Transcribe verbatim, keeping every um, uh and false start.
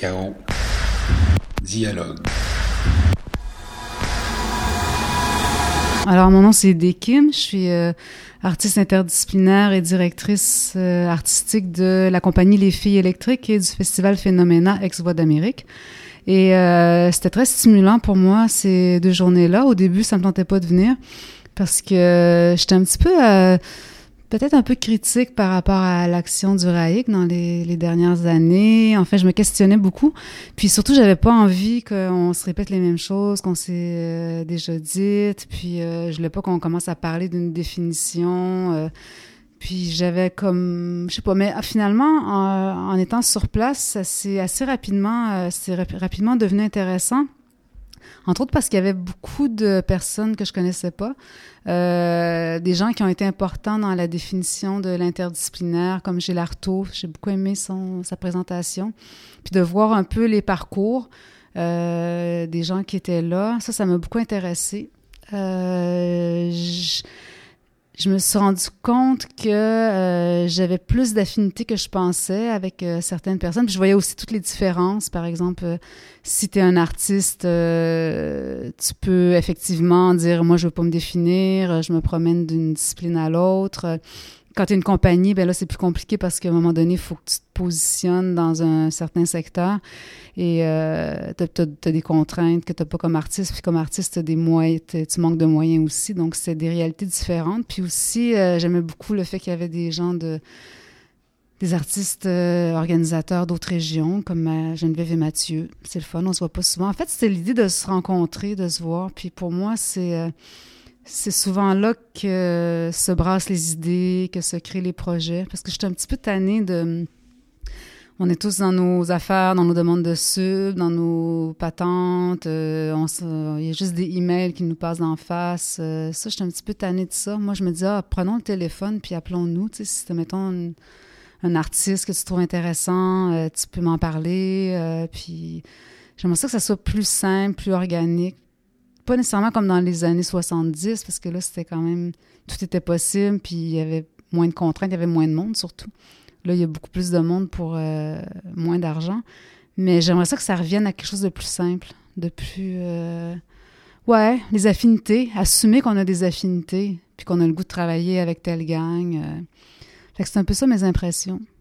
Chaos. Dialogue. Alors, mon nom, c'est Dé Kim. Je suis euh, artiste interdisciplinaire et directrice euh, artistique de la compagnie Les Filles électriques et du festival Phénoména Ex-Voix d'Amérique. Et euh, c'était très stimulant pour moi, ces deux journées-là. Au début, ça me tentait pas de venir parce que euh, j'étais un petit peu... Euh, peut-être un peu critique par rapport à l'action du R A I C dans les, les dernières années. En fait, je me questionnais beaucoup. Puis surtout, j'avais pas envie qu'on se répète les mêmes choses qu'on s'est euh, déjà dites. Puis euh, je voulais pas qu'on commence à parler d'une définition. Euh, puis j'avais comme... Je sais pas, mais finalement, en, en étant sur place, ça s'est assez rapidement... Euh, c'est rap- rapidement devenu intéressant. Entre autres parce qu'il y avait beaucoup de personnes que je connaissais pas, euh, des gens qui ont été importants dans la définition de l'interdisciplinaire, comme Gilles Artaud. J'ai beaucoup aimé son, sa présentation. Puis de voir un peu les parcours euh, des gens qui étaient là, ça, ça m'a beaucoup intéressée. Euh, je, je me suis rendu compte que euh, j'avais plus d'affinité que je pensais avec euh, certaines personnes. Puis je voyais aussi toutes les différences. Par exemple, euh, si tu es un artiste, euh, tu peux effectivement dire « moi, je veux pas me définir, je me promène d'une discipline à l'autre ». Quand tu es une compagnie, ben là, c'est plus compliqué parce qu'à un moment donné, il faut que tu te positionnes dans un certain secteur et euh, tu as des contraintes que tu n'as pas comme artiste. Puis comme artiste, t'as des moyens, tu manques de moyens aussi. Donc, c'est des réalités différentes. Puis aussi, euh, j'aimais beaucoup le fait qu'il y avait des gens de... des artistes euh, organisateurs d'autres régions, comme euh, Geneviève et Mathieu. C'est le fun, on se voit pas souvent. En fait, c'était l'idée de se rencontrer, de se voir. Puis pour moi, c'est... Euh, C'est souvent là que se brassent les idées, que se créent les projets. Parce que je suis un petit peu tannée de... On est tous dans nos affaires, dans nos demandes de sub, dans nos patentes. Euh, on, il y a juste des emails qui nous passent d'en face. Euh, ça, je suis un petit peu tannée de ça. Moi, je me dis, ah, prenons le téléphone puis appelons-nous. Tu sais, si tu mettons une, un artiste que tu trouves intéressant, euh, tu peux m'en parler. Euh, puis j'aimerais ça que ça soit plus simple, plus organique. Pas nécessairement comme dans les années soixante-dix, parce que là, c'était quand même... Tout était possible, puis il y avait moins de contraintes, il y avait moins de monde, surtout. Là, il y a beaucoup plus de monde pour euh, moins d'argent. Mais j'aimerais ça que ça revienne à quelque chose de plus simple, de plus... Euh... Ouais, les affinités. Assumer qu'on a des affinités, puis qu'on a le goût de travailler avec telle gang. Euh... Fait que c'est un peu ça, mes impressions.